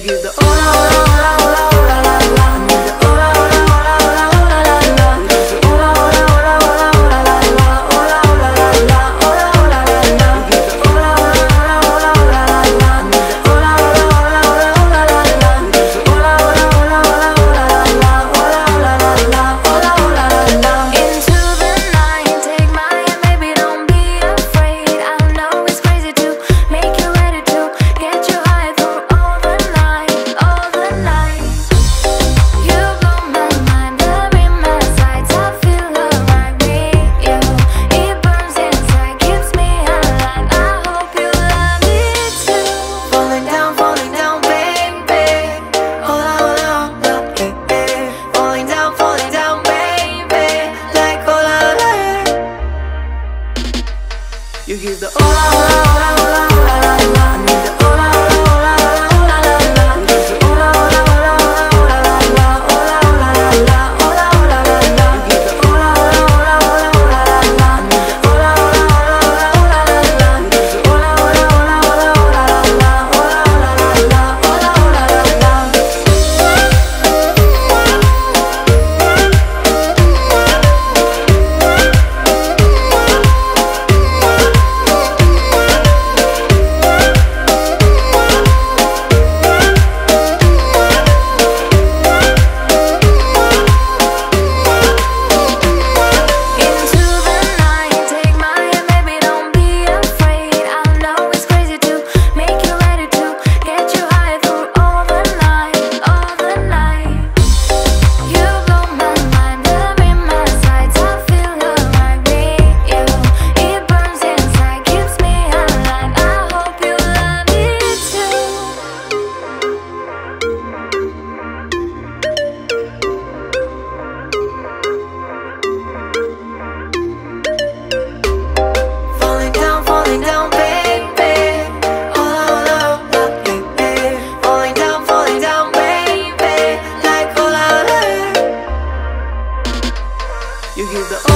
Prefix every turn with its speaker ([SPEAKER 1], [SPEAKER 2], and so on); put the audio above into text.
[SPEAKER 1] give the hola, hola, hola, hola, hola, la. I need the hola, hola, hola, hola, hola, la, la. Give the hola, hola, hola, hola, hola, la, la. Hola, hola, la, la. Hola, hola, la, la. Give the hola, hola, hola, hola, hola, la, la. I need the hola, hola, hola, hola, hola, la, la. Give the hola, hola, hola, hola, hola, la, la. Hola, hola, la, la. Hola, hola, la, la.
[SPEAKER 2] Into the night, take my hand, baby, don't be afraid. I know it's crazy to make you ready to get you high through all the night, all the night. You blow my mind, love in my sights. I feel alright with you. It burns inside, keeps me alive. I hope you love it too.
[SPEAKER 1] Falling down, baby. Hola, hola, hola, eh, eh. Falling down, baby. Like hola, hola. You give the hola, hola, hola, hola, hola, la, la. I need the hola, hola, hola, hola, hola, la, la. Give the hola, hola, hola, hola, hola, la, la. Hola, hola, la, la. Hola, hola, la, la. You give the hola, hola, hola, hola, hola, la, la. I need the hola, hola, hola, hola, hola, la, la. Give the hola, hola, hola, hola, hola, la, la. Hola, hola, la, la. Hola, hola, la, la.
[SPEAKER 2] Into the night, take my hand, baby, don't be afraid. I know it's crazy to make you ready to get you high through all the night, all the night. You blow my mind, love in my sights. I feel alright with you. It burns inside, keeps me alive. I hope you love it too.
[SPEAKER 1] Falling down, baby. Hola, hola, hola, eh, eh. Falling down, baby. Like hola, hola. You give the